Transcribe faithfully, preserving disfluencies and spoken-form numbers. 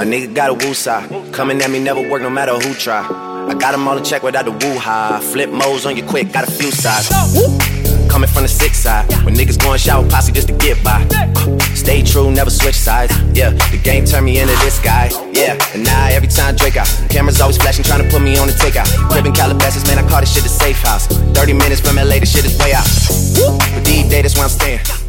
A nigga got a woo side. Coming at me never work no matter who try. I got them all in check without the woo-ha. Flip modes on you quick, got a few sides. Coming from the sick side. When niggas going shower posse just to get by. Stay true, never switch sides. Yeah, the game turned me into this guy. Yeah, and now every time Drake out, cameras always flashing, trying to put me on the takeout. Living Calabasas, man, I call this shit the safe house. thirty minutes from L A, this shit is way out. But these days, that's where I'm staying.